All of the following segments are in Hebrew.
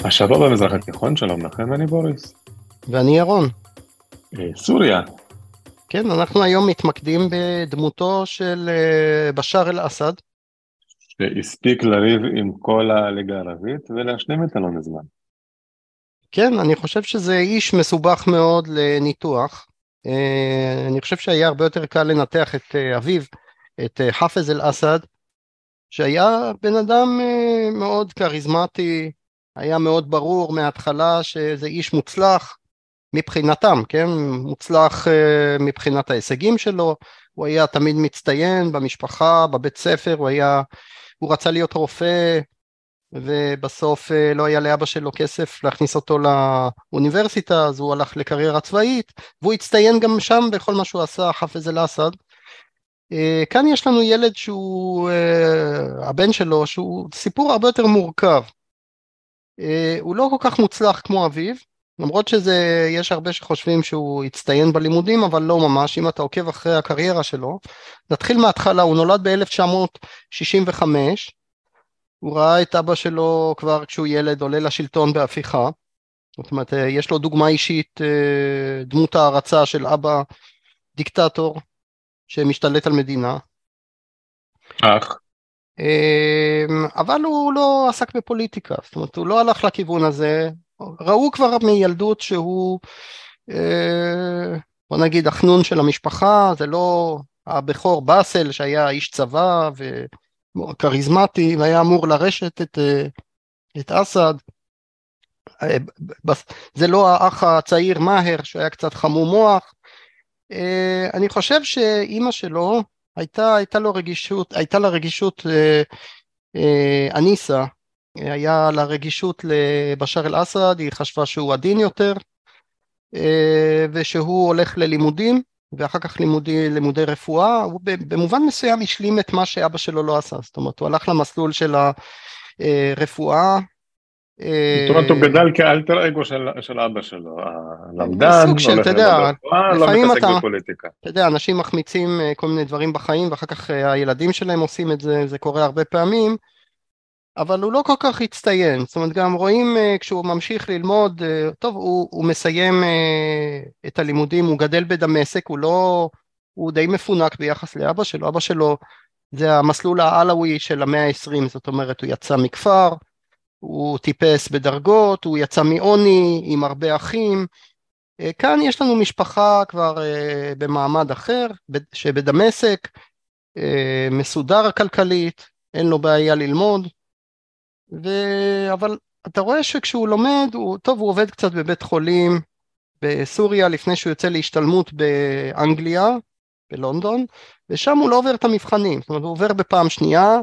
השבוע במזרח התיכון, שלום לכם, אני בוריס. ואני ירון. סוריה. כן, אנחנו היום מתמקדים בדמותו של בשאר אל-אסד. שהספיק לריב עם כל הליגה הערבית ולהשלים את לא מזמן. כן, אני חושב שזה איש מסובך מאוד לניתוח. אני חושב שהיה הרבה יותר קל לנתח את אביו, את חאפז אל-אסד, שהיה בן אדם מאוד כריזמטי, היה מאוד ברור מההתחלה שזה איש מוצלח, מבחינתם, כן, מוצלח מבחינת ההישגים שלו, הוא היה תמיד מצטיין במשפחה, בבית ספר, הוא רצה להיות רופא, ובסוף לא היה לאבא שלו כסף להכניס אותו לאוניברסיטה, אז הוא הלך לקריירה צבאית, והוא הצטיין גם שם בכל מה שהוא עשה, חאפז אל-אסד. כאן יש לנו ילד שהוא, הבן שלו, שהוא סיפור הרבה יותר מורכב. הוא לא כל כך מוצלח כמו אביו, למרות יש הרבה שחושבים שהוא הצטיין בלימודים, אבל לא ממש. אם אתה עוקב אחרי הקריירה שלו, נתחיל מההתחלה. הוא נולד ב-1965, הוא ראה את אבא שלו כבר כשהוא ילד עולה לשלטון בהפיכה, זאת אומרת יש לו דוגמה אישית, דמות הערצה של אבא דיקטטור שמשתלט על מדינה. אבל הוא לא עסק בפוליטיקה, זאת אומרת הוא לא הלך לכיוון הזה. ראו כבר מילדות שהוא, בוא נגיד, החנון של המשפחה, זה לא הבכור באסל שהיה איש צבא וכריזמטי והיה אמור לרשת את אסד, זה לא האח הצעיר מאהר שהיה קצת חמום מוח. אני חושב שאימא שלו הייתה לה רגישות אניסה, היה לה רגישות לבשאר אל-אסד, היא חשבה שהוא עדין יותר, ושהוא הולך ללימודים, ואחר כך לימודי רפואה. הוא במובן מסוים השלים את מה שאבא שלו לא עשה, זאת אומרת הוא הלך למסלול של הרפואה. זאת אומרת הוא גדל כאלטר אגו של אבא שלו, למדן, סוג של, הולך ללמוד רפואה, לא מתעסק בפוליטיקה. אתה יודע, אנשים מחמיצים כל מיני דברים בחיים, ואחר כך הילדים שלהם עושים את זה, זה קורה הרבה פעמים, אבל הוא לא כל כך הצטיין. זאת אומרת גם רואים כשהוא ממשיך ללמוד, טוב, הוא מסיים את הלימודים, הוא גדל בדמשק, הוא די מפונק ביחס לאבא שלו. אבא שלו זה המסלול העלאווי של המאה ה-20, זאת אומרת הוא יצא מכפר, הוא טיפס בדרגות, הוא יצא מעוני עם הרבה אחים. כאן יש לנו משפחה כבר במעמד אחר, שבדמשק, מסודר כלכלית, אין לו בעיה ללמוד, אבל אתה רואה שכשהוא לומד, הוא עובד קצת בבית חולים בסוריה, לפני שהוא יוצא להשתלמות באנגליה, בלונדון, ושם הוא לא עובר את המבחנים, זאת אומרת הוא עובר בפעם שנייה,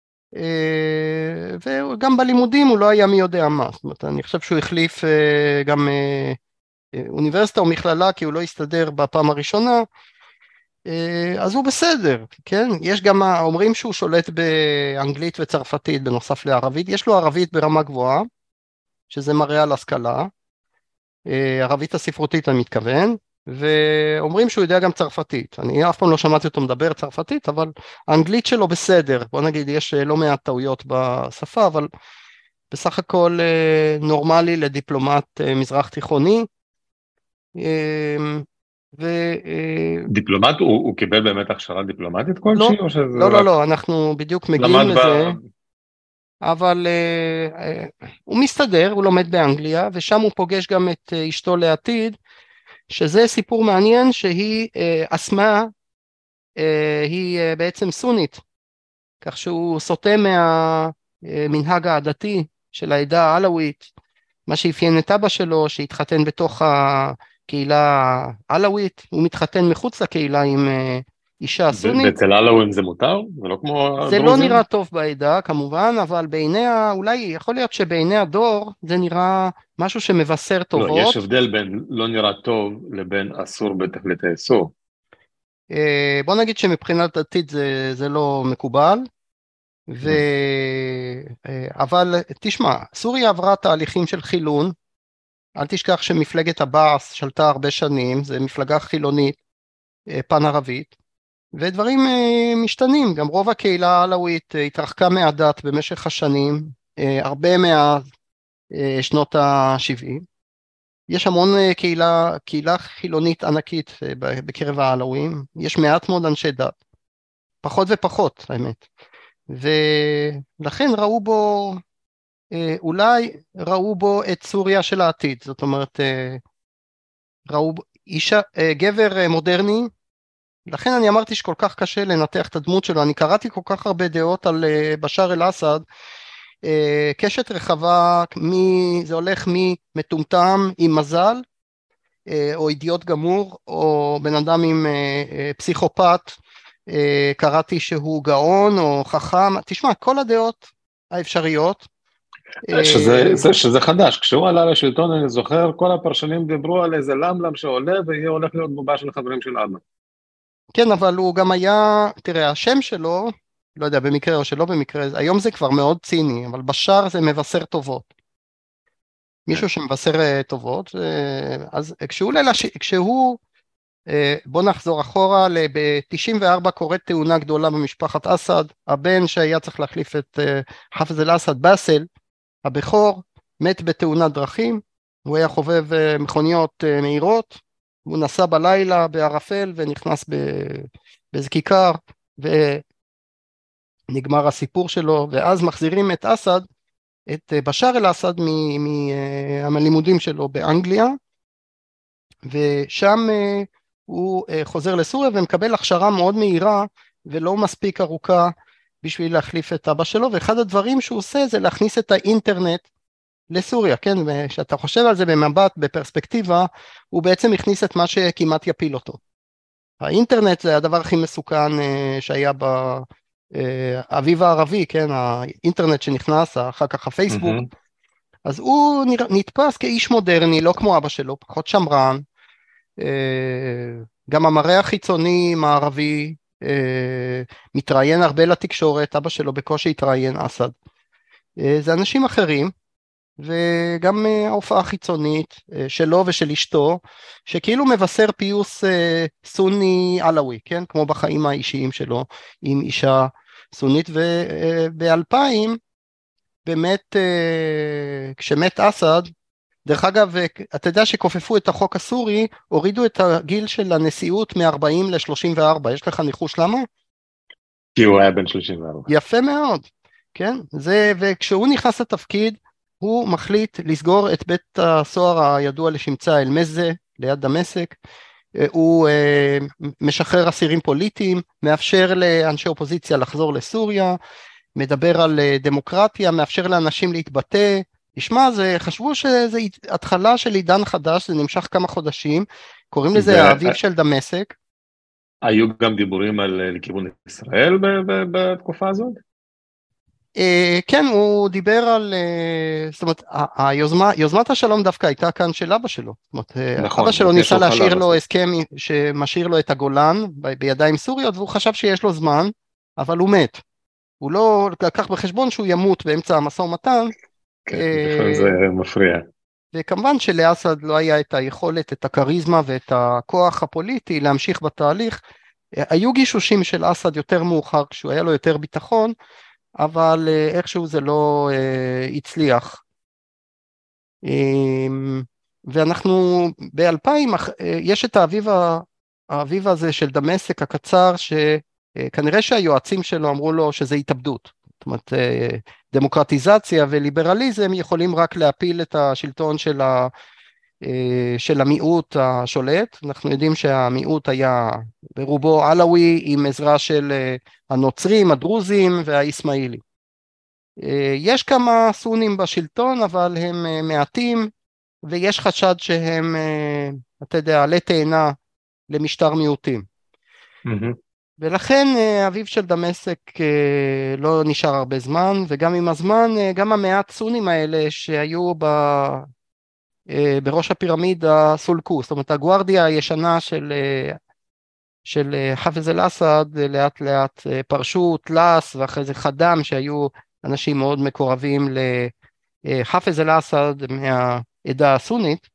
וגם בלימודים הוא לא היה מי יודע מה. זאת אומרת, אני חושב שהוא החליף גם אוניברסיטה או מכללה, כי הוא לא הסתדר בפעם הראשונה, אז הוא בסדר, כן? יש גם אומרים שהוא שולט באנגלית וצרפתית בנוסף לערבית, יש לו ערבית ברמה גבוהה, שזה מראה על השכלה, ערבית הספרותית אני מתכוון, ואומרים שהוא יודע גם צרפתית. אני אף פעם לא שמעתי אותו מדבר צרפתית, אבל האנגלית שלו בסדר, בוא נגיד יש לא מעט טעויות בשפה, אבל בסך הכל נורמלי לדיפלומט מזרח תיכוני. דיפלומט, הוא קיבל באמת הכשרה דיפלומטית כלשהי? לא, אנחנו בדיוק מגיעים לזה, אבל הוא מסתדר, הוא לומד באנגליה, ושם הוא פוגש גם את אשתו לעתיד, שזה סיפור מעניין, שהיא אסמה, היא בעצם סונית, כך שהוא סוטה מהמנהג העדתי של העדה העלאווית, מה שאפיין את אבא שלו, שהתחתן בתוך הקהילה העלאווית, הוא מתחתן מחוץ לקהילה עם אישה סונית. ואצל העלאווים זה מותר? זה לא כמו הדרוזים? זה לא נראה טוב בעדה כמובן, אבל אולי יכול להיות שבעיני הדור זה נראה משהו שמבשר טובות. לא, יש הבדל בין לא נראה טוב לבין אסור בתכלית האיסור. בוא נגיד שמבחינת דתית זה לא מקובל, אבל תשמע, סוריה עברה תהליכים של חילון, אל תשכח שמפלגת הבאס שלטה הרבה שנים, זה מפלגה חילונית, פן ערבית, ודברים משתנים, גם רוב הקהילה העלאווית התרחקה מהדת במשך השנים, הרבה שנות ה-70. יש המון קהילה חילונית ענקית בקרב העלווים, יש מעט מאוד אנשי דת, פחות ופחות האמת, ולכן אולי ראו בו את סוריה של העתיד, זאת אומרת, ראו בו גבר מודרני, לכן אני אמרתי שכל כך קשה לנתח את הדמות שלו, אני קראתי כל כך הרבה דעות על בשאר אל-אסד, קשת רחבה, זה הולך ממטומטם עם מזל, או אידיוט גמור, או בן אדם עם פסיכופת, קראתי שהוא גאון או חכם, תשמע, כל הדעות האפשריות. שזה חדש, כשהוא עלה לשלטון, אני זוכר, כל הפרשנים דיברו על איזה למלם שעולה, ויהיה הולך להיות בובה של חברים של אבא. כן, אבל הוא גם היה, תראה, השם שלו, לא יודע, במקרה או שלא במקרה, היום זה כבר מאוד ציני, אבל בשאר זה מבשר טובות. מישהו שמבשר טובות, אז כשהוא, בוא נחזור אחורה, ב-94 קורית תאונה גדולה במשפחת אסד, הבן שהיה צריך להחליף את חאפז אל-אסד, באסל, הבכור, מת בתאונת דרכים, הוא היה חובב מכוניות מהירות, הוא נסע בלילה בערפל ונכנס באיזה כיכר, ונגמר הסיפור שלו, ואז מחזירים את אסד, את בשאר אל-אסד מהלימודים שלו באנגליה, ושם הוא חוזר לסוריה ומקבל הכשרה מאוד מהירה ולא מספיק ארוכה בשביל להחליף את אבא שלו, ואחד הדברים שהוא עושה זה להכניס את האינטרנט לסוריה, כן, ושאתה חושב על זה במבט, בפרספקטיבה, הוא בעצם הכניס את מה שכמעט יפיל אותו. האינטרנט זה הדבר הכי מסוכן שהיה באביב הערבי, כן, האינטרנט שנכנס, אחר כך הפייסבוק, אז הוא נתפס כאיש מודרני, לא כמו אבא שלו, פחות שמרן, גם המראה החיצוני מערבי, מתראיין הרבה לתקשורת, אבא שלו בקושי התראיין, אסד. זה אנשים אחרים, וגם ההופעה החיצונית שלו ושל אשתו, שכאילו מבשר פיוס סוני עלווי, כן? כמו בחיים האישיים שלו, עם אישה סונית, וב-2000, באמת, כשמת אסד, דרך אגב, אתה יודע שכופפו את החוק הסורי, הורידו את הגיל של הנשיאות מ-40 ל-34, יש לך ניחוש למה? כי הוא היה בן 34. יפה מאוד, כן? וכשהוא נכנס לתפקיד, הוא מחליט לסגור את בית הסוהר הידוע לשמצה אל-מזה, ליד דמשק, הוא משחרר אסירים פוליטיים, מאפשר לאנשי אופוזיציה לחזור לסוריה, מדבר על דמוקרטיה, מאפשר לאנשים להתבטא, תשמע, חשבו שזה התחלה של עידן חדש, זה נמשך כמה חודשים, קוראים לזה האביב של דמשק. היו גם דיבורים על לכיוון ישראל בתקופה הזאת? כן, הוא דיבר על, זאת אומרת, יוזמת השלום דווקא הייתה כאן של אבא שלו, זאת אומרת, נכון, אבא שלו ניסה להשאיר לו הסכם שמשאיר לו את הגולן בידיים סוריות, והוא חשב שיש לו זמן, אבל הוא מת. הוא לא לקח בחשבון שהוא ימות באמצע המשא ומתן. כן, זה מפריע. וכמובן שלאסד לא היה את היכולת, את הכריזמה ואת הכוח הפוליטי להמשיך בתהליך. היו גישושים של אסד יותר מאוחר, כשהוא היה לו יותר ביטחון, אבל איכשהו זה לא הצליח. ואנחנו ב-2000, יש את האביב הזה של דמשק הקצר, שכנראה שהיועצים שלו אמרו לו שזה התאבדות. זאת אומרת, דמוקרטיזציה וליברליזם יכולים רק להפיל את השלטון של המיעוט השולט. אנחנו יודעים שהמיעוט היה ברובו עלווי עם עזרה של הנוצרים, הדרוזים והאיסמאילים. יש כמה סונים בשלטון, אבל הם מעטים, ויש חשד שהם, אתה יודע, עלי תאנה למשטר מיעוטים. ולכן אביב של דמשק לא נשאר הרבה זמן, וגם עם הזמן, גם המעט סונים האלה שהיו בראש הפירמידה סולקו, זאת אומרת הגוארדיה הישנה של חאפז אל-אסד לאט לאט פרשו, תלס ואחרי זה חדם, שהיו אנשים מאוד מקורבים לחאפז אל-אסד מהעדה הסונית,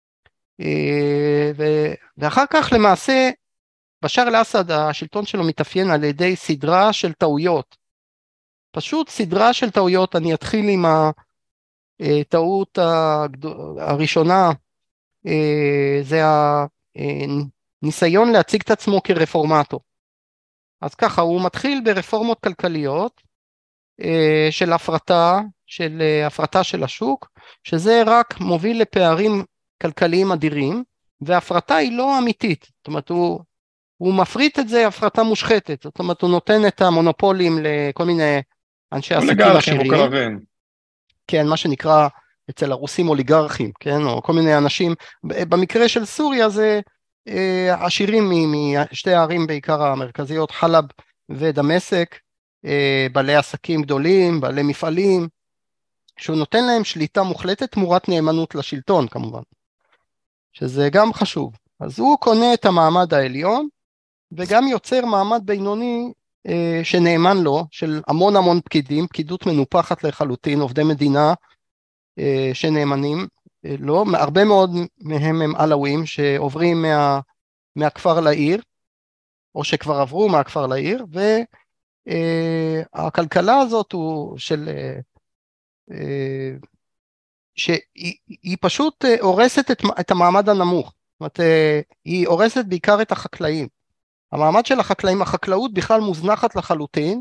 ואחר כך למעשה בשאר אל-אסד השלטון שלו מתאפיין על ידי סדרה של טעויות, פשוט סדרה של טעויות. אני אתחיל עם טעות הראשונה זה הניסיון להציג את עצמו כרפורמטור. אז ככה, הוא מתחיל ברפורמות כלכליות של הפרטה של השוק, שזה רק מוביל לפערים כלכליים אדירים, וההפרטה היא לא אמיתית, זאת אומרת הוא מפריט את זה הפרטה מושחתת, זאת אומרת הוא נותן את המונופולים לכל מיני אנשי עסקים עשירים, כן, מה שנקרא אצל הרוסים אוליגרכים, כן, או כל מיני אנשים, במקרה של סוריה זה עשירים משתי הערים בעיקר המרכזיות, חלב ודמשק, בעלי עסקים גדולים, בעלי מפעלים, שהוא נותן להם שליטה מוחלטת תמורת נאמנות לשלטון כמובן, שזה גם חשוב. אז הוא קונה את המעמד העליון, וגם יוצר מעמד בינוני שנאמן לו, של המון פקידים, פקידות מנופחת לחלוטין, עובדי מדינה שנאמנים לו, הרבה מאוד מהם הם עלווים שעוברים מהכפר לעיר, או שכבר עברו מהכפר לעיר, והכלכלה הזאת הוא שהיא פשוט הורסת את המעמד הנמוך, זאת אומרת, היא הורסת בעיקר את החקלאים, המעמד של החקלאים, החקלאות בכלל מוזנחת לחלוטין,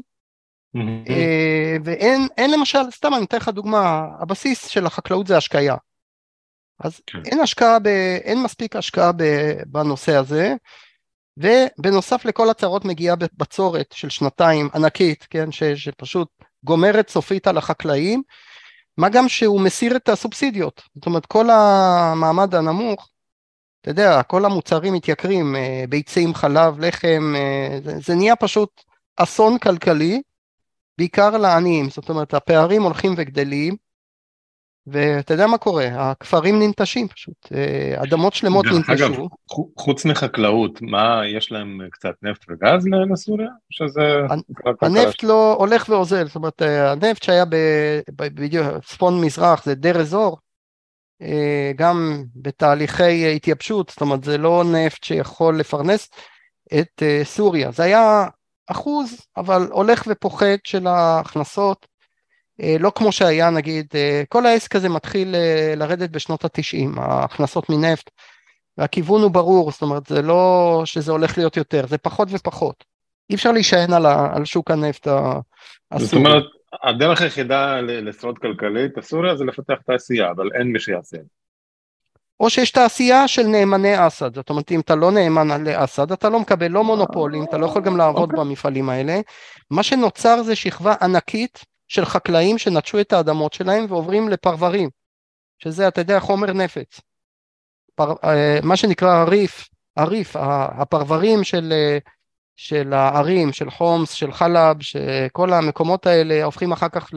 ואין למשל, סתם אני אתן לך דוגמה, הבסיס של החקלאות זה השקיה, אז אין מספיק השקעה בנושא הזה, ובנוסף לכל הצרות מגיעה בצורת של שנתיים ענקית, כן, שפשוט גומרת סופית על החקלאים, מה גם שהוא מסיר את הסובסידיות, זאת אומרת כל המעמד הנמוך, אתה יודע, כל המוצרים מתייקרים, ביצים, חלב, לחם, זה נהיה פשוט אסון כלכלי, בעיקר לעניים, זאת אומרת הפערים הולכים וגדלים, ואתה יודע מה קורה, הכפרים ננטשים פשוט, אדמות שלמות ננטשו. אגב, חוץ מחקלאות, מה, יש להם קצת נפט וגז לסוריה? הנפט לא הולך ואוזל, זאת אומרת, הנפט שהיה בצפון מזרח, זה דר אזור, גם בתהליכי התייבשות, זאת אומרת, זה לא נפט שיכול לפרנס את סוריה, זה היה אחוז, אבל הולך ופוחת של ההכנסות, לא כמו שהיה נגיד, כל העסק הזה מתחיל לרדת בשנות ה-90, ההכנסות מנפט, והכיוון הוא ברור, זאת אומרת זה לא שזה הולך להיות יותר, זה פחות ופחות, אי אפשר להישען על שוק הנפט הסורי. זאת אומרת, הדרך היחידה לשרוד כלכלית הסוריה זה לפתח תעשייה, אבל אין מי שיעשה. או שיש תעשייה של נאמני אסד, זאת אומרת אם אתה לא נאמן לאסד, אתה לא מקבל לא מונופולים, אתה לא יכול גם לעבוד במפעלים האלה, מה שנוצר זה שכבה ענקית, של חקלאים שנטשו את האדמות שלהם ועוברים לפרברים, שזה אתה יודע חומר נפץ, מה שנקרא הריף, הפרברים של הערים, של חומס, של חלב, שכל המקומות האלה הופכים אחר כך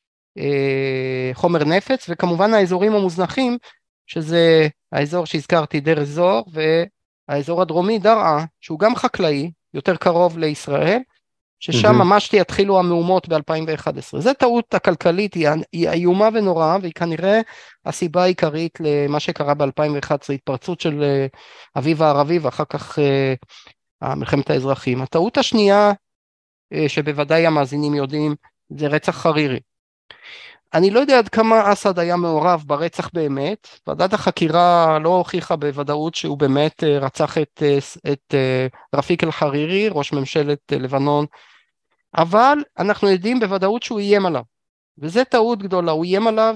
לחומר נפץ, וכמובן האזורים המוזנחים, שזה האזור שהזכרתי דר אזור, והאזור הדרומי דרעה, שהוא גם חקלאי, יותר קרוב לישראל, ששם ממש יתחילו המהומות ב-2011. זו טעות הכלכלית, היא איומה ונוראה, והיא כנראה הסיבה העיקרית למה שקרה ב-2011, התפרצות של אביב הערבי, ואחר כך מלחמת האזרחים. הטעות השנייה, שבוודאי המאזינים יודעים, זה רצח חרירי. אני לא יודע עד כמה אסד היה מעורב ברצח באמת, ועדת החקירה לא הוכיחה בוודאות שהוא באמת רצח את רפיק אל-חרירי, ראש ממשלת לבנון, אבל אנחנו יודעים בוודאות שהוא איים עליו, וזה טעות גדולה, הוא איים עליו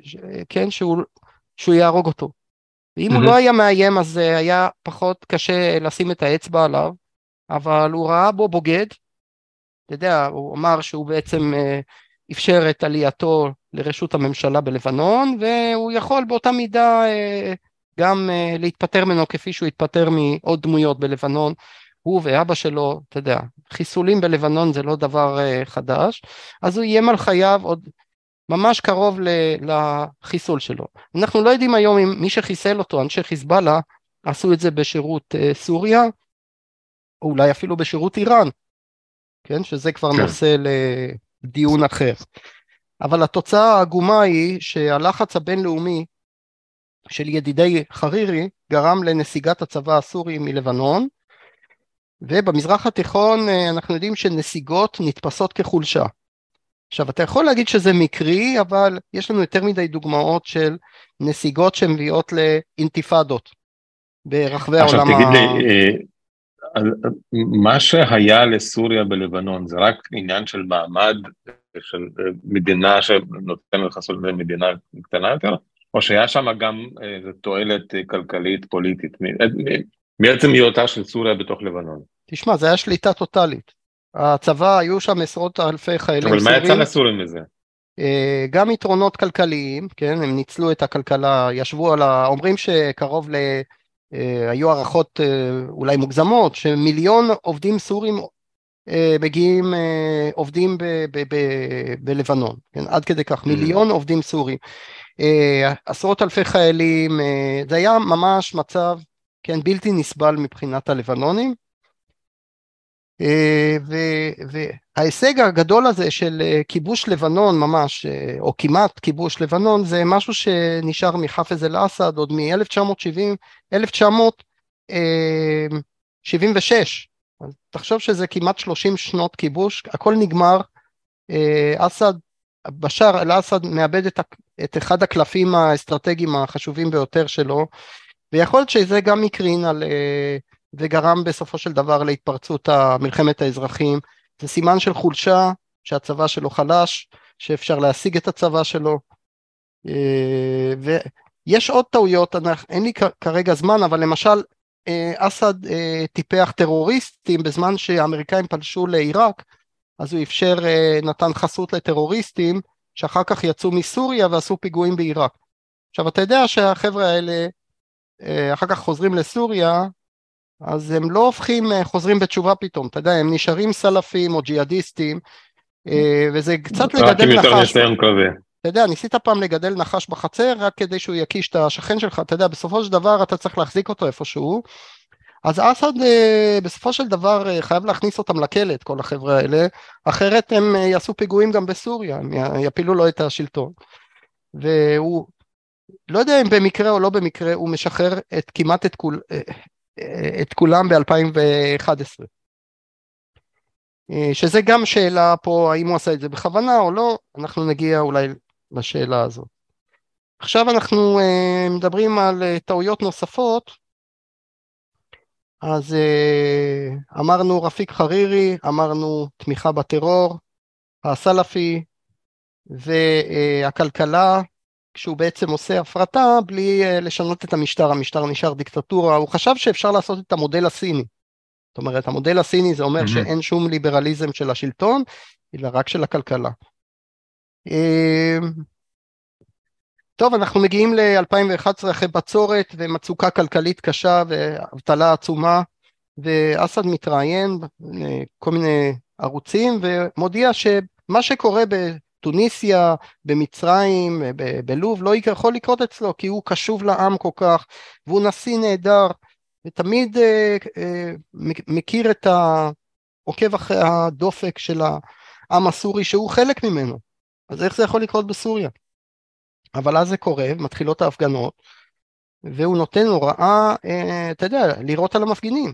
שהוא יהרוג אותו, ואם הוא לא היה מאיים אז היה פחות קשה לשים את האצבע עליו, אבל הוא ראה בו בוגד, אתה יודע, הוא אמר שהוא בעצם אפשר את עלייתו לרשות הממשלה בלבנון, והוא יכול באותה מידה גם להתפטר ממנו כפי שהוא התפטר מעוד דמויות בלבנון, הוא ואבא שלו, אתה יודע, חיסולים בלבנון זה לא דבר חדש, אז הוא איים על חייו עוד ממש קרוב לחיסול שלו. אנחנו לא יודעים היום אם מי שחיסל אותו, אנשי חיזבאללה, עשו את זה בשירות סוריה, או אולי אפילו בשירות איראן, כן? שזה כבר נושא לדיון אחר. אבל התוצאה העגומה היא שהלחץ הבינלאומי של ידידי חרירי גרם לנסיגת הצבא הסורי מלבנון, ובמזרח התיכון אנחנו יודעים שנסיגות נתפסות כחולשה. עכשיו, אתה יכול להגיד שזה מקרי, אבל יש לנו יותר מדי דוגמאות של נסיגות שמביאות לאינתיפאדות ברחבי עכשיו העולם. תגיד לי, אז מה שהיה לסוריה בלבנון זה רק עניין של מעמד של מדינה שנותנת חסות למדינה קטנה יותר, או שהיה שם גם איזו תועלת כלכלית פוליטית מעצם היותה של סוריה בתוך לבנון? תשמע, זה היה שליטה טוטלית. הצבא, היו שם עשרות אלפי חיילים אבל מה יצא סורים, לסורים מזה? גם יתרונות כלכליים, כן, הם ניצלו את הכלכלה, ישבו על אומרים שקרוב היו הערכות אולי מוגזמות, שמיליון עובדים סורים מגיעים, עובדים בלבנון, כן, עד כדי כך, מיליון עובדים סורים, עשרות אלפי חיילים, זה היה ממש מצב, כן, בלתי נסבל מבחינת הלבנונים, וההישג הגדול הזה של כיבוש לבנון ממש, או כמעט כיבוש לבנון, זה משהו שנשאר מחאפז אל-אסד עוד מ-1970, 1976, אז תחשוב שזה כמעט 30 שנות כיבוש, הכל נגמר, אסד, בשאר אל-אסד מאבד את אחד הקלפים האסטרטגיים החשובים ביותר שלו, ויכול להיות שזה גם מקרין על, וגרם בסופו של דבר להתפרצות מלחמת האזרחים, זה סימן של חולשה, שהצבא שלו חלש, שאפשר להשיג את הצבא שלו, ויש עוד טעויות, אין לי כרגע זמן, אבל למשל, אסד טיפח טרוריסטים, בזמן שהאמריקאים פלשו לעיראק, אז הוא אפשר, נתן חסות לטרוריסטים, שאחר כך יצאו מסוריה ועשו פיגועים בעיראק. עכשיו אתה יודע שהחבר'ה האלה, אחר כך חוזרים לסוריה, אז הם לא חוזרים בתשובה פתאום, אתה יודע, הם נשארים סלפים או ג'יהאדיסטים, וזה קצת לגדל נחש. אתה יודע, ניסית פעם לגדל נחש בחצר, רק כדי שהוא יקיש את השכן שלך, אתה יודע, בסופו של דבר אתה צריך להחזיק אותו איפשהו, אז אסד בסופו של דבר חייב להכניס אותם לכלא, את כל החבר'ה האלה, אחרת הם יעשו פיגועים גם בסוריה, הם יפילו לו את השלטון, והוא, לא יודע אם במקרה או לא במקרה, הוא משחרר כמעט את כולם ב-2011. שזה גם שאלה פה, האם הוא עשה את זה בכוונה או לא, אנחנו נגיע אולי לשאלה הזאת. עכשיו אנחנו מדברים על טעויות נוספות, אז אמרנו רפיק חרירי, אמרנו תמיכה בטרור, הסלפי, והכלכלה, כשהוא בעצם עושה הפרטה בלי לשנות את המשטר, המשטר נשאר דיקטטורה, הוא חשב שאפשר לעשות את המודל הסיני, זאת אומרת המודל הסיני זה אומר שאין שום ליברליזם של השלטון, אלא רק של הכלכלה. טוב, אנחנו מגיעים ל-2011 אחרי בצורת ומצוקה כלכלית קשה ואבטלה עצומה, ואסד מתראיין כל מיני ערוצים ומודיע שמה שקורה טוניסיה, במצרים, בלוב, לא יכול לקרות אצלו, כי הוא קשוב לעם כל כך, והוא נשיא נהדר, ותמיד מכיר את עוקב אחרי הדופק של העם הסורי, שהוא חלק ממנו. אז איך זה יכול לקרות בסוריה? אבל אז זה קורה, מתחילות ההפגנות, והוא נותן הוראה, אתה יודע, לירות על המפגינים.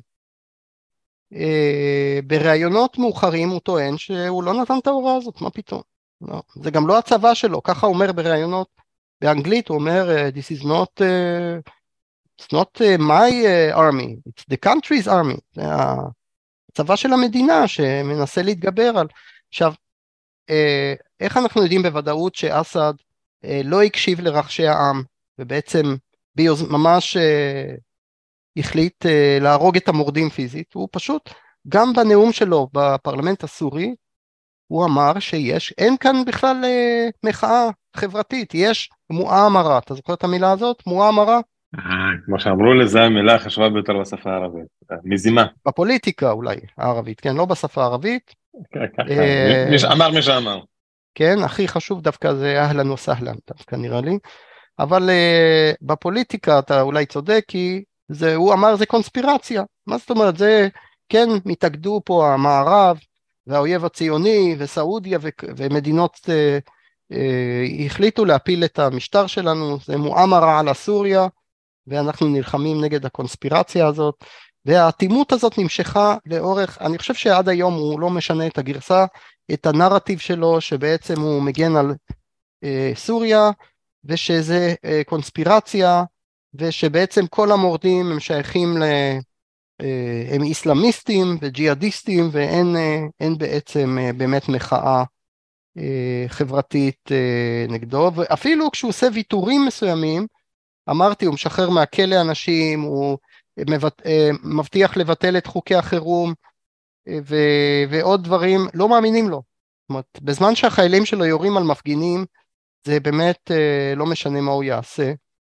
בראיונות מאוחרים הוא טוען שהוא לא נתן את ההוראה הזאת, מה פתאום? לא, זה גם לא הצבא שלו, ככה הוא אומר בראיונות באנגלית, הוא אומר this is not it's not my army, it's the country's army, זה הצבא של המדינה שמנסה להתגבר על. עכשיו, איך אנחנו יודעים בוודאות שאסד לא הקשיב לרחשי העם, ובעצם ממש החליט להרוג את המורדים פיזית, הוא פשוט, גם בנאום שלו בפרלמנט הסורי, הוא אמר אין כאן בכלל מחאה חברתית, יש מואמרה, אתה זוכר את המילה הזאת? מואמרה? כמו שאמרו לזה המילה החשובה ביותר בשפה הערבית, מזימה. בפוליטיקה אולי, הערבית, כן, לא בשפה הערבית. אמר מי שאמר. כן, הכי חשוב דווקא זה אהלן וסהלן, דווקא נראה לי. אבל בפוליטיקה אתה אולי צודק, כי הוא אמר זה קונספירציה. מה זאת אומרת? זה, כן, מתאגדו פה המערב, והאויב הציוני וסעודיה ומדינות החליטו להפיל את המשטר שלנו, זה מואמרה על הסוריה, ואנחנו נלחמים נגד הקונספירציה הזאת, והאטימות הזאת נמשכה לאורך, אני חושב שעד היום הוא לא משנה את הגרסה, את הנרטיב שלו שבעצם הוא מגן על סוריה, ושזה קונספירציה, ושבעצם כל המורדים הם שייכים הם איסלאמיסטים וג'יהאדיסטים, ואין בעצם באמת מחאה חברתית נגדו, ואפילו כשהוא עושה ויתורים מסוימים, אמרתי, הוא משחרר מהכלא אנשים, הוא מבטיח לבטל את חוקי החירום, ועוד דברים, לא מאמינים לו. זאת אומרת, בזמן שהחיילים שלו יורים על מפגינים, זה באמת לא משנה מה הוא יעשה.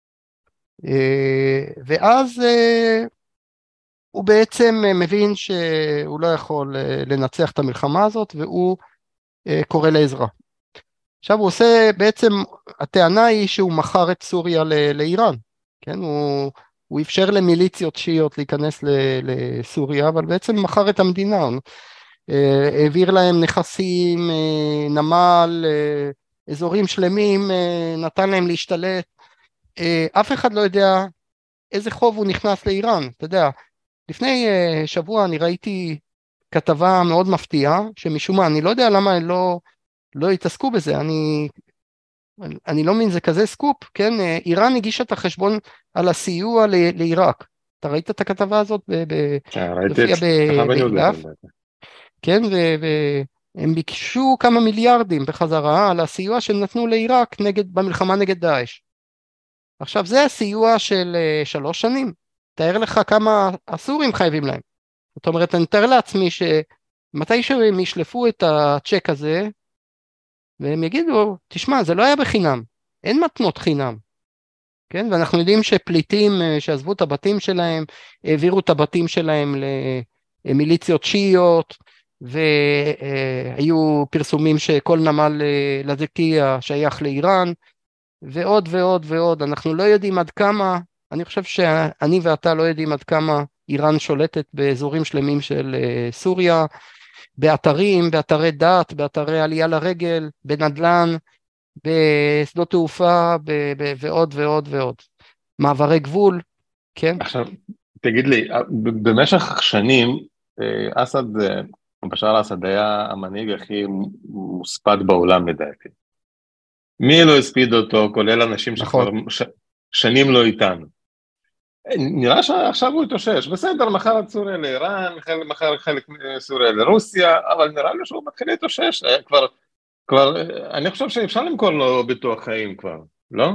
ואז הוא בעצם מבין שהוא לא יכול לנצח את המלחמה הזאת, והוא קורא לעזרה. עכשיו הוא עושה, בעצם הטענה היא שהוא מכר את סוריה לאיראן, כן? הוא אפשר למיליציות שיעיות להיכנס לסוריה, אבל בעצם מכר את המדינה, העביר להם נכסים, נמל, אזורים שלמים, נתן להם להשתלט, אף אחד לא יודע איזה חוב הוא נכנס לאיראן. אתה יודע, לפני שבוע אני ראיתי כתבה מאוד מפתיעה, שמשום מה, אני לא יודע למה לא התעסקו בזה, אני לא מבין, זה כזה סקופ, כן? איראן הגישה את החשבון על הסיוע לעיראק. אתה ראית את הכתבה הזאת? ראיתי אצלך בניוזלטר. כן, והם ביקשו כמה מיליארדים בחזרה על הסיוע שהם נתנו לעיראק במלחמה נגד דאעש. עכשיו זה הסיוע של 3 שנים, תאר לך כמה הסורים חייבים להם. זאת אומרת, אני מתאר לעצמי שמתי שהם ישלפו את הצ'ק הזה, והם יגידו, תשמע, זה לא היה בחינם, אין מתנות חינם, כן? ואנחנו יודעים שפליטים שעזבו את הבתים שלהם, העבירו את הבתים שלהם למיליציות שיעיות, והיו פרסומים שכל נמל לזקיה שייך לאיראן, ועוד ועוד ועוד. אנחנו לא יודעים עד כמה, אני חושב שאני ואתה לא יודעים עד כמה איראן שולטת באזורים שלמים של סוריה, באתרים, באתרי דת, באתרי עלייה לרגל, בנדלן, בשדות תעופה, ועוד ועוד ועוד. מעברי גבול, כן? עכשיו, תגיד לי, במשך שנים, אסד, בשאר אסד היה המנהיג הכי מוספד בעולם לדעתי. מי לא הספיד אותו, כולל אנשים שכבר שנים לא איתנו. נראה שעכשיו הוא התאושש, בסדר, מחר את סוריה לאיראן, מחר חלק סוריה לרוסיה, אבל נראה לי שהוא מתחיל להתאושש, כבר, אני חושב שאפשר למכור לו ביטוח חיים כבר, לא?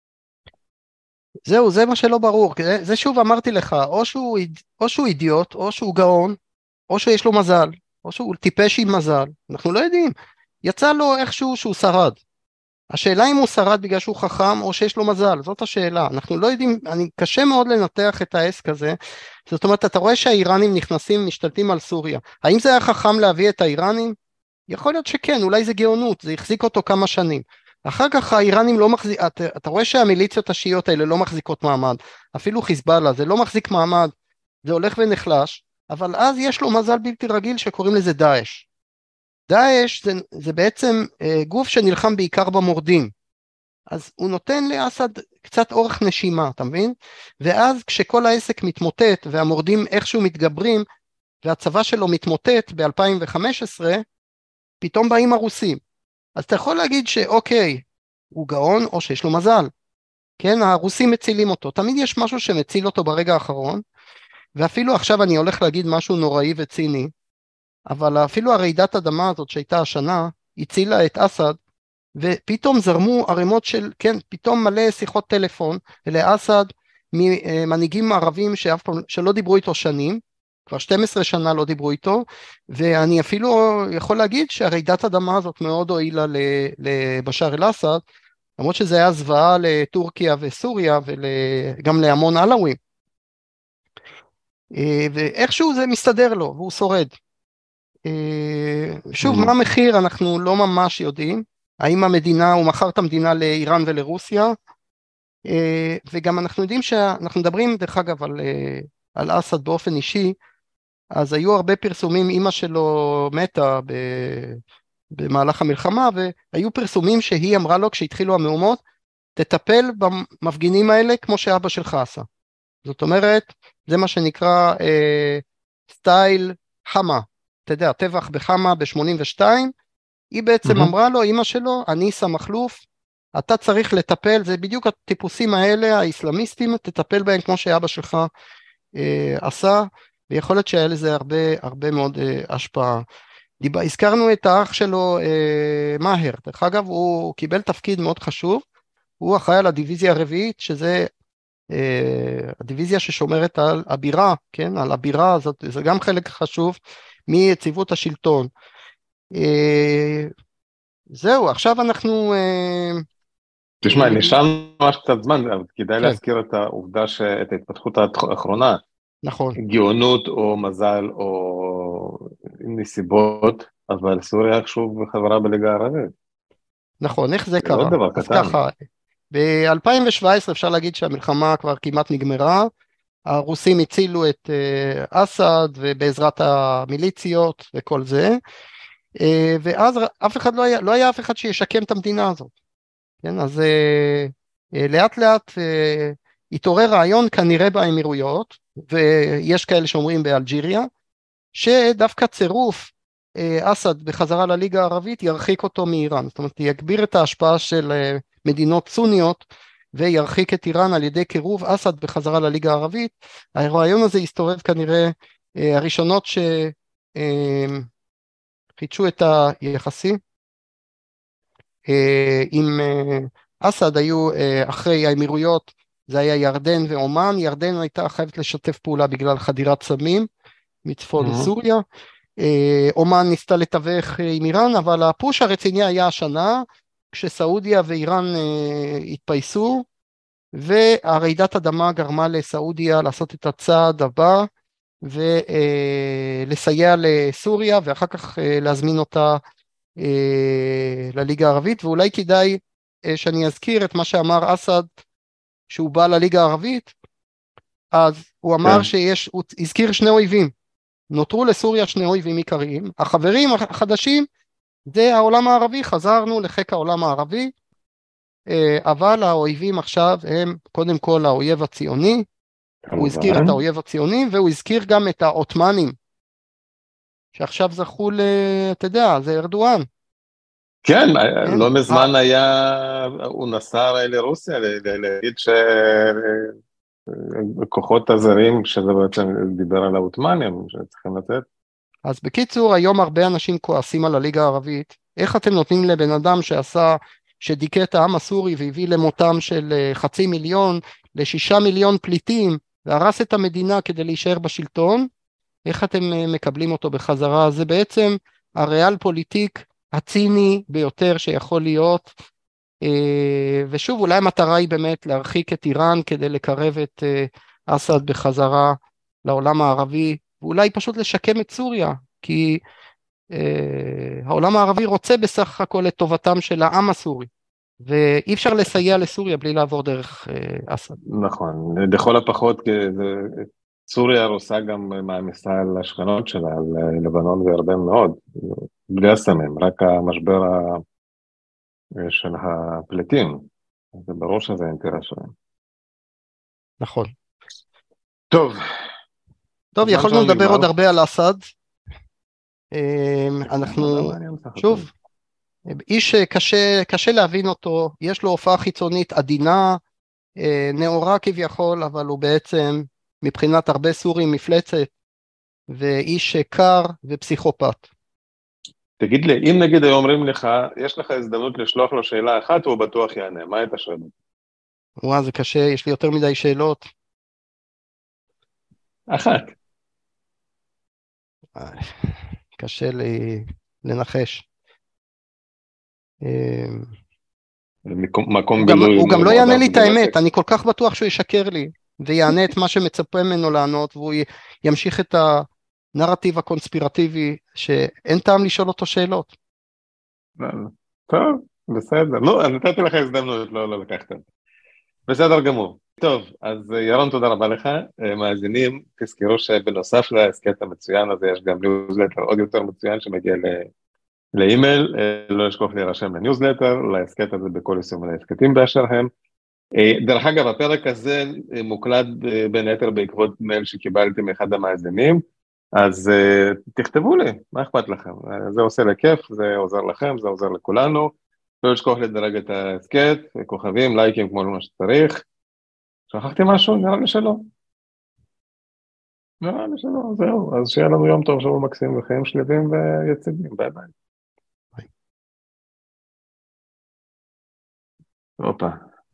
זהו, זה מה שלא ברור, זה שוב אמרתי לך, או שהוא אידיוט, או שהוא גאון, או שיש לו מזל, או שהוא טיפש עם מזל, אנחנו לא יודעים, יצא לו איכשהו שהוא שרד. השאלה אם הוא שרד בגלל שהוא חכם או שיש לו מזל, זאת השאלה. אנחנו לא יודעים, קשה מאוד לנתח את העסק הזה. זאת אומרת, אתה רואה שהאיראנים נכנסים, משתלטים על סוריה. האם זה היה חכם להביא את האיראנים? יכול להיות שכן, אולי זה גאונות, זה החזיק אותו כמה שנים. אחר כך האיראנים לא מחזיק, אתה רואה שהמיליציות השיעיות האלה לא מחזיקות מעמד, אפילו חיזבאללה, זה לא מחזיק מעמד, זה הולך ונחלש, אבל אז יש לו מזל בלתי רגיל שקוראים לזה דאעש. דאעש זה בעצם גוף שנלחם בעיקר במורדים, אז הוא נותן לאסד קצת אורך נשימה, אתה מבין? ואז כשכל העסק מתמוטט והמורדים איכשהו מתגברים והצבא שלו מתמוטט ב-2015, פתאום באים הרוסים. אז אתה יכול להגיד שאוקיי, הוא גאון או שיש לו מזל, כן? הרוסים מצילים אותו, תמיד יש משהו שמציל אותו ברגע האחרון, ואפילו עכשיו אני הולך להגיד משהו נוראי וציני, אבל אפילו הרעידת אדמה הזאת שהייתה השנה, הצילה את אסד, ופתאום זרמו ערימות של, כן, פתאום מלא שיחות טלפון לאסד, ממנהיגים ערבים שלא דיברו איתו שנים, כבר 12 שנה לא דיברו איתו, ואני אפילו יכול להגיד שהרעידת אדמה הזאת מאוד הועילה לבשאר אל-אסד, למרות שזה היה זוועה לטורקיה וסוריה, וגם להמון עלאווים. ואיכשהו זה מסתדר לו, והוא שורד. שוב, מה המחיר אנחנו לא ממש יודעים, האם המדינה, הוא מכר את המדינה לאיראן ולרוסיה, וגם אנחנו יודעים שאנחנו מדברים דרך אגב על אסד באופן אישי, אז היו הרבה פרסומים, אמא שלו מתה במהלך המלחמה, והיו פרסומים שהיא אמרה לו כשהתחילו המהומות, תטפל במפגינים האלה כמו שאבא שלך עשה. זאת אומרת, זה מה שנקרא סטייל חמה, אתה יודע, טבח בחמה ב-82, היא בעצם אמרה לו, אמא שלו, אניסה מחלוף, אתה צריך לטפל, זה בדיוק הטיפוסים האלה, האסלאמיסטים, תטפל בהם כמו שאבא שלך עשה, ויכול להיות שהיה לזה הרבה מאוד השפעה. הזכרנו את האח שלו מאהר, דרך אגב הוא קיבל תפקיד מאוד חשוב, הוא אחראי על הדיוויזיה הרביעית, שזה הדיוויזיה ששומרת על הבירה, כן, על הבירה הזאת, זה גם חלק חשוב מיציבות השלטון. זהו, עכשיו אנחנו... תשמע, נשארנו ממש קצת זמן, אבל כדאי כן. להזכיר את העובדה את ההתפתחות האחרונה. נכון. גאונות או מזל או נסיבות, אבל סוריה שוב חברה בליגה הערבית. נכון, איך זה קרה? לא דבר אז קטן. ככה, ב-2017 אפשר להגיד שהמלחמה כבר כמעט נגמרה, הרוסים הצילו את אסד ובעזרת המיליציות וכל זה, ואז אף אחד לא היה אף אחד שישקם את המדינה הזאת. כן, אז לאט לאט התעורר רעיון כנראה באמירויות, ויש כאלה שאומרים באלג'יריה, שדווקא צירוף אסד בחזרה לליגה הערבית ירחיק אותו מאיראן, זאת אומרת יגביר את ההשפעה של מדינות סוניות, וירחיק את איראן על ידי קירוב אסד בחזרה לליגה הערבית. הרעיון הזה הסתובב כנראה, הראשונות שחידשו את היחסים עם אסד היו אחרי האמירויות, זה היה ירדן ואומן, ירדן הייתה חייבת לשתף פעולה בגלל חדירת סמים מצפון סוריה, אומן ניסתה לתווך עם איראן, אבל הפוש הרציני היה השנה, כשסעודיה ואיראן התפייסו, והרעידת אדמה גרמה לסעודיה לעשות את הצעד הבא, ולסייע לסוריה, ואחר כך להזמין אותה לליגה הערבית, ואולי כדאי שאני אזכיר את מה שאמר אסד, שהוא בא לליגה הערבית, אז הוא אמר הוא הזכיר שני אויבים, נותרו לסוריה שני אויבים עיקריים, החברים החדשים זה העולם הערבי, חזרנו לחיק העולם הערבי, אבל האויבים עכשיו הם קודם כל האויב הציוני, הוא הזכיר את האויב הציוני, והוא הזכיר גם את העות'מאנים, שעכשיו זכו אתה יודע, זה ארדואן. כן, לא מזמן הוא נסע לרוסיה, להגיד שכוחות הזרים, שזה בעצם דיבר על העות'מאנים, שצריכים לתת. אז בקיצור, היום הרבה אנשים כועסים על הליגה הערבית, איך אתם נותנים לבן אדם שדיכא את העם הסורי, והביא למותם של 500,000 ל6 מיליון פליטים, והרס את המדינה כדי להישאר בשלטון, איך אתם מקבלים אותו בחזרה? זה בעצם הריאל פוליטיק הציני ביותר שיכול להיות, ושוב אולי המטרה היא באמת להרחיק את איראן כדי לקרב את אסד בחזרה לעולם הערבי, ואולי פשוט לשקם את סוריה, כי העולם הערבי רוצה בסך הכל את טובתם של העם הסורי, ואי אפשר לסייע לסוריה בלי לעבור דרך אסד. נכון, לכל הפחות סוריה רוצה גם מעמיסה על השכנות שלה, על לבנון וירדן מאוד, בלי הסמים, רק המשבר של הפליטים, זה ברור שזה אינטרס שלהם. נכון. טוב, יכולנו לדבר עוד הרבה על אסד, אנחנו, שוב, איש קשה להבין אותו, יש לו הופעה חיצונית עדינה, נאורה כביכול, אבל הוא בעצם מבחינת הרבה סורים מפלצת, ואיש קר ופסיכופת. תגיד לי, אם נגיד היום אומרים לך, יש לך הזדמנות לשלוח לו שאלה אחת, הוא בטוח יענה, מה היית שואל? וואה, זה קשה, יש לי יותר מדי שאלות. אחת. קשה לנחש. מקום בילוי. הוא גם לא יענה לי את האמת, אני כל כך בטוח שהוא ישקר לי, ויענה את מה שמצפה ממנו לענות, והוא ימשיך את הנרטיב הקונספירטיבי, שאין טעם לשאול אותו שאלות. טוב, בסדר. לא, אז נתתי לך הזדמנות, לא לקחת. בסדר גמור. טוב, אז ירון, תודה רבה לך. מאזינים, תזכרו שבנוסף להסקט המצוין הזה, יש גם ניוזלטר עוד יותר מצוין שמגיע לאימייל, לא לשכוח להירשם לניוזלטר, להסקט הזה בכל יישום להסקטים באשר הם, דרך אגב, הפרק הזה מוקלט בין היתר בעקבות מייל שקיבלתי מאחד המאזינים, אז תכתבו לי, מה אכפת לכם? זה עושה לכיף, זה עוזר לכם, זה עוזר לכולנו. לא לשכוח לדרג את הסקט, כוכבים, לייקים כמו מה שצריך. שכחתי משהו? נראה לי שלא. נראה לי שלא, זהו. אז שיהיה לנו יום טוב, שבוע מקסים וחיים שלווים ויציבים. ביי ביי. הופה.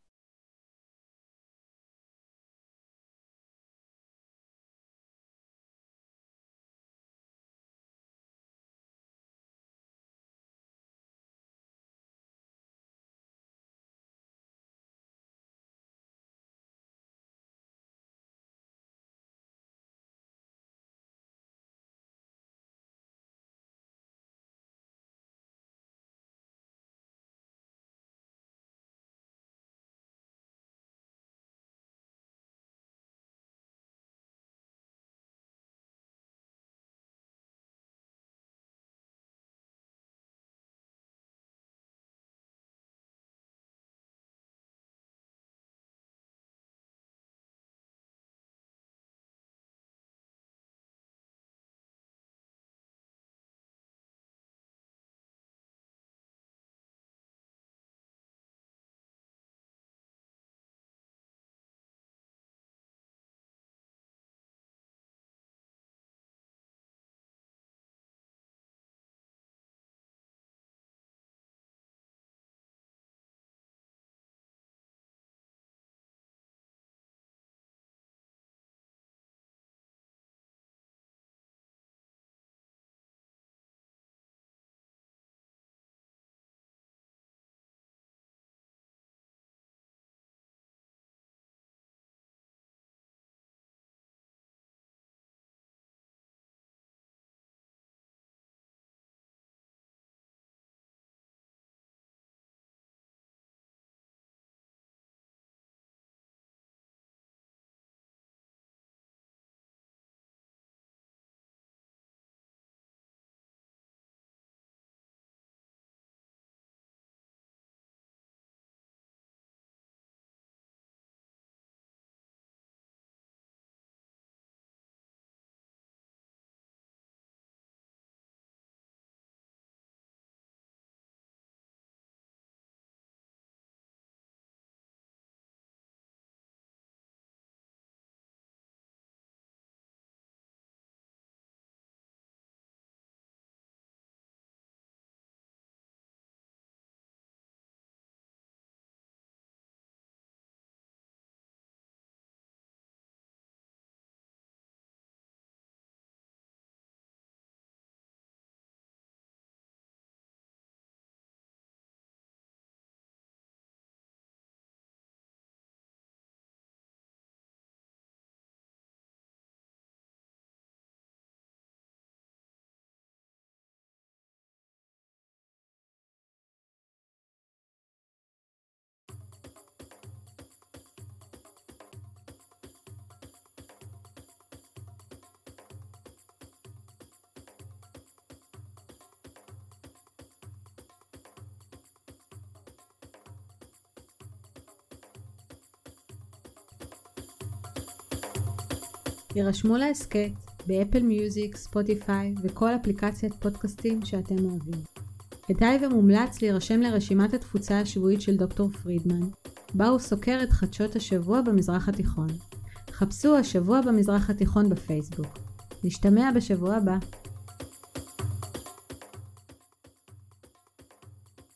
יירשמו להסקט באפל מיוזיק, ספוטיפיי וכל אפליקציית פודקאסטים שאתם אוהבים. כדאי ומומלץ להירשם לרשימת התפוצה השבועית של דוקטור פרידמן, בה הוא סוקר את חדשות השבוע במזרח התיכון. חפשו השבוע במזרח התיכון בפייסבוק. נשתמע בשבוע הבא.